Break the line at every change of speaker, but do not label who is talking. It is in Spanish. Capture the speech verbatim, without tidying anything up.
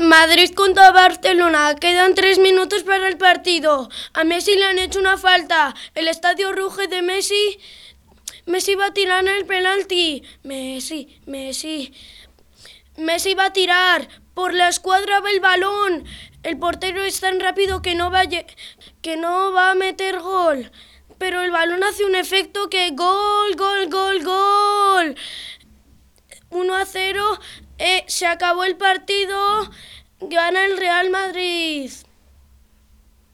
Madrid contra Barcelona. Quedan tres minutos para el partido. A Messi le han hecho una falta. El estadio ruge de Messi. Messi va a tirar el penalti. Messi, Messi. Messi va a tirar. Por la escuadra va el balón. El portero es tan rápido que no va a, que no va a meter gol. Pero el balón hace un efecto que gol, gol, gol, gol. uno a cero. Eh, se acabó el partido. Gana el Real Madrid.